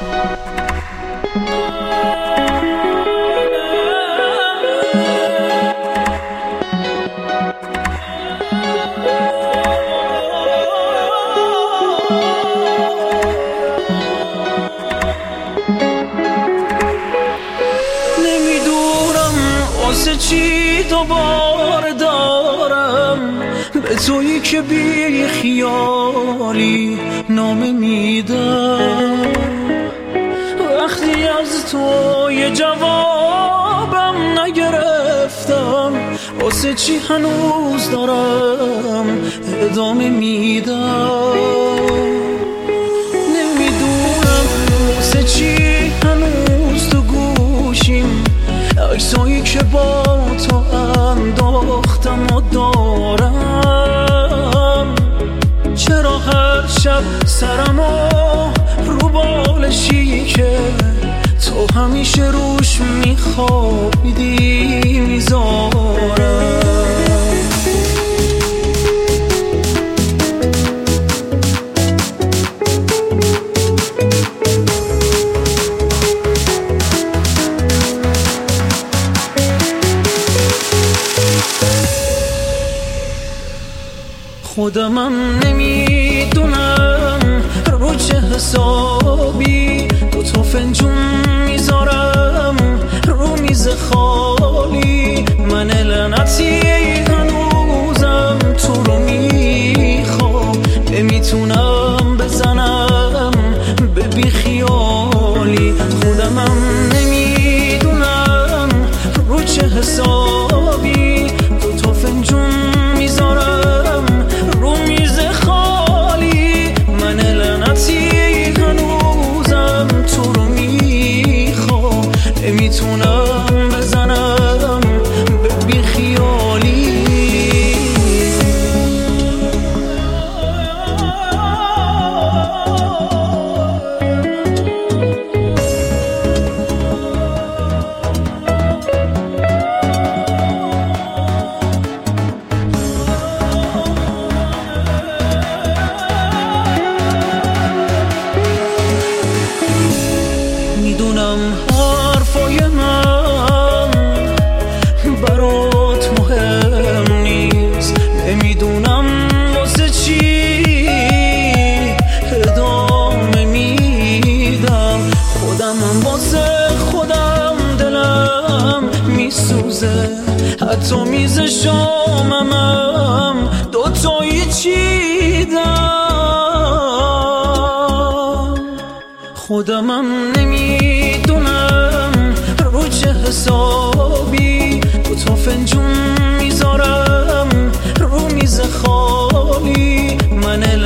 واسه چی دوباره دارم به تویی که بی خیالی نامه میدم. وقتی از تو یه جوابم نگرفتم واسه چی هنوز دارم ادامه میدم. نمیدونم واسه چی هنوز تو گوشیم عکسایی که با تو انداختم و دارم. چرا هر شب سرمو رو بالشی که تو همیشه روش میخوابیدی میذارم. خودمم نمیدونم رو چه حسابی دو تا فنجون میذارم رو میز خالی. من لعنتی هنوزم تو رو میخوام نمیتونم بزنم به بی خیالی. خودمم نمیدونم رو چه حسابی دو تا فنجون میذارم رو میز خالی. من لعنتی هنوزم تو رو میخوام نمیتونم بزنم به بی خیالی. میدونم حرفای من برات مهم نیست. نمیدونم واسه چی ادامه میدم. خودم واسه خودم دلم میسوزه. حتی میز شامم دوتایی چیدم. خودمم نمیدونم رو چه حسابی دو تا فنجون میذارم رو میز خالی. من